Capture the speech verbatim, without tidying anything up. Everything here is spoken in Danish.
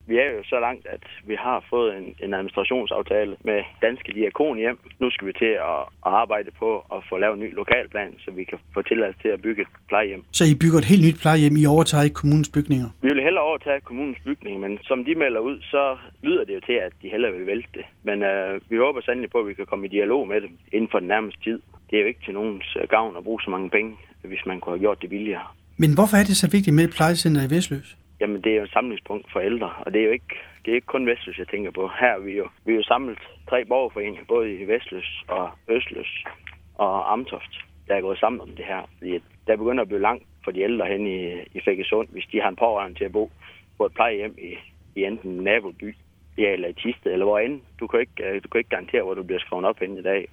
Vi er jo så langt, at vi har fået en, en administrationsaftale med Danske Diakonhjem. Nu skal vi til at, at arbejde på at få lavet en ny lokalplan, så vi kan få tilladelse til at bygge et plejehjem. Så I bygger et helt nyt plejehjem, I overtager ikke kommunens bygninger? Vi vil hellere overtage kommunens bygninger, men som de melder ud, så lyder det jo til, at de hellere vil vælte det. Men øh, vi håber sandelig på, at vi kan komme i dialog med dem inden for den nærmeste tid. Det er jo ikke til nogens gavn at bruge så mange penge, hvis man kunne have gjort det billigere. Men hvorfor er det så vigtigt med et plejecenter i Vesløs? Jamen, det er jo et samlingspunkt for ældre, og det er jo ikke, det er ikke kun Vesløs, jeg tænker på. Her er vi jo, vi er jo samlet tre borgerforeninger, både i Vesløs og Østløs og Amtoft, der er gået sammen om det her. Fordi der begynder at blive langt for de ældre hen i, i Fækkesund, hvis de har en pårørende til at bo på et plejehjem i, i enten en naboby, ja, eller i Thisted, eller hvor end. Du kan ikke, du kan ikke garantere, hvor du bliver skrevet op hen i dag.